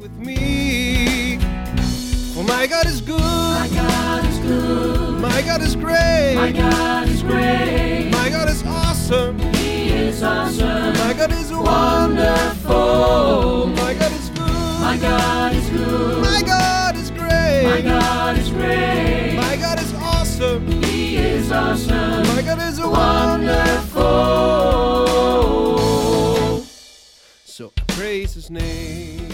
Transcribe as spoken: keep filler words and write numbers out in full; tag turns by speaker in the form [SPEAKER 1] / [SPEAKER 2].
[SPEAKER 1] with me. For my God is good.
[SPEAKER 2] My God is good.
[SPEAKER 1] My God is great.
[SPEAKER 2] My God is great.
[SPEAKER 1] My God is awesome.
[SPEAKER 2] He is awesome.
[SPEAKER 1] My God is
[SPEAKER 2] Wonderful.
[SPEAKER 1] My God is good.
[SPEAKER 2] My God is good.
[SPEAKER 1] My God is great.
[SPEAKER 2] My God is great.
[SPEAKER 1] My God is awesome.
[SPEAKER 2] He is awesome.
[SPEAKER 1] My God is
[SPEAKER 2] Wonderful.
[SPEAKER 1] So I praise His name.